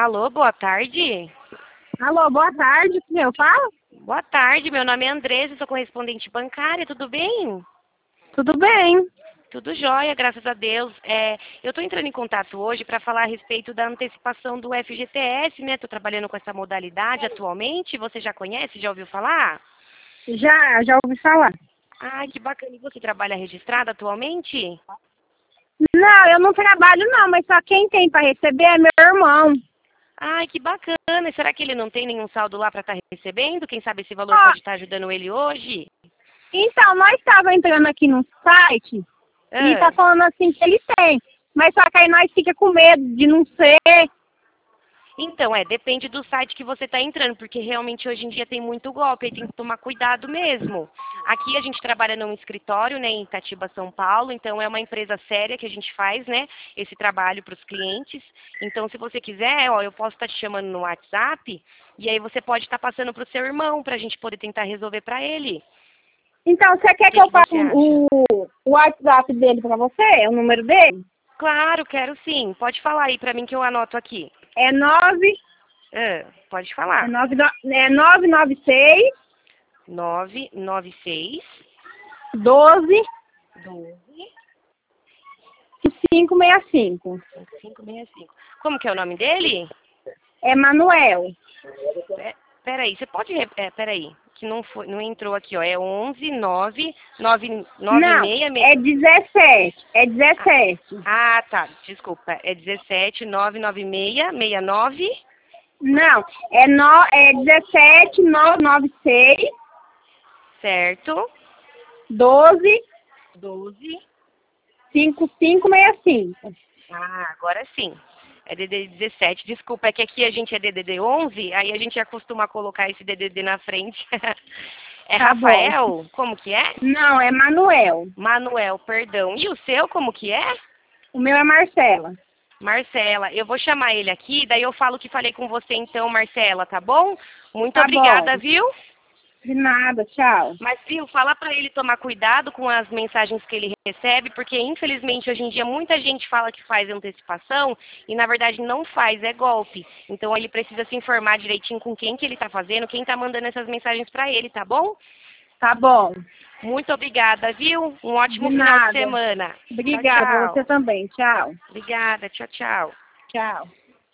Alô, boa tarde. Alô, boa tarde, quem eu falo? Boa tarde, meu nome é Andresa, sou correspondente bancária, tudo bem? Tudo bem. Tudo jóia, graças a Deus. Eu estou entrando em contato hoje para falar a respeito da antecipação do FGTS, né? Estou trabalhando com essa modalidade atualmente. Você já conhece, já ouviu falar? Já ouvi falar. Ai, que bacana. E você trabalha registrada atualmente? Não, eu não trabalho não, mas só quem tem para receber é meu irmão. Ai, que bacana. E será que ele não tem nenhum saldo lá para estar recebendo? Quem sabe esse valor Ó, pode estar ajudando ele hoje? então, nós estávamos entrando aqui no site e tá Ah. falando assim que ele tem. Mas só que aí nós fica com medo de não ser. Então, depende do site que você está entrando, porque realmente hoje em dia tem muito golpe, aí tem que tomar cuidado mesmo. Aqui a gente trabalha num escritório, né, em Itatiba, São Paulo, então é uma empresa séria que a gente faz, né, esse trabalho para os clientes. Então, se você quiser, ó, eu posso estar te chamando no WhatsApp, e aí você pode estar passando para o seu irmão, para a gente poder tentar resolver para ele. Então, você O quer que que eu que passe você acha? o WhatsApp dele para você? O número dele? Claro, quero sim. Pode falar aí para mim que eu anoto aqui. É 9, Pode falar. 996 996 12 12 565. 565. Como que é o nome dele? É Manuel. Peraí, você pode... peraí, que não foi, não entrou aqui, ó. É 11 9 9 9 Não, 6... é 17. É 17. Ah, tá. Desculpa. É 17 996 69. Não, é 17 996 Certo. 12 12. 5565. Ah, agora sim. É DDD 17. Desculpa, é que aqui a gente é DDD 11, aí a gente acostuma colocar esse DDD na frente. É Tá bom. Rafael? Como que é? Não, é Manuel. Manuel, perdão. E o seu, como que é? O meu é Marcela. Marcela, eu vou chamar ele aqui, daí eu falo que falei com você então, Marcela, tá bom? Muito Tá bom. obrigada, viu? De nada, tchau. Mas, viu, fala pra ele tomar cuidado com as mensagens que ele recebe, porque infelizmente hoje em dia muita gente fala que faz antecipação e na verdade não faz, é golpe. Então ele precisa se informar direitinho com quem que ele tá fazendo, quem tá mandando essas mensagens pra ele, tá bom? Tá bom. Muito obrigada, viu? Um De ótimo final de nada. semana. Tchau, Obrigada, você tchau. também. Tchau. Obrigada, tchau, tchau. Tchau.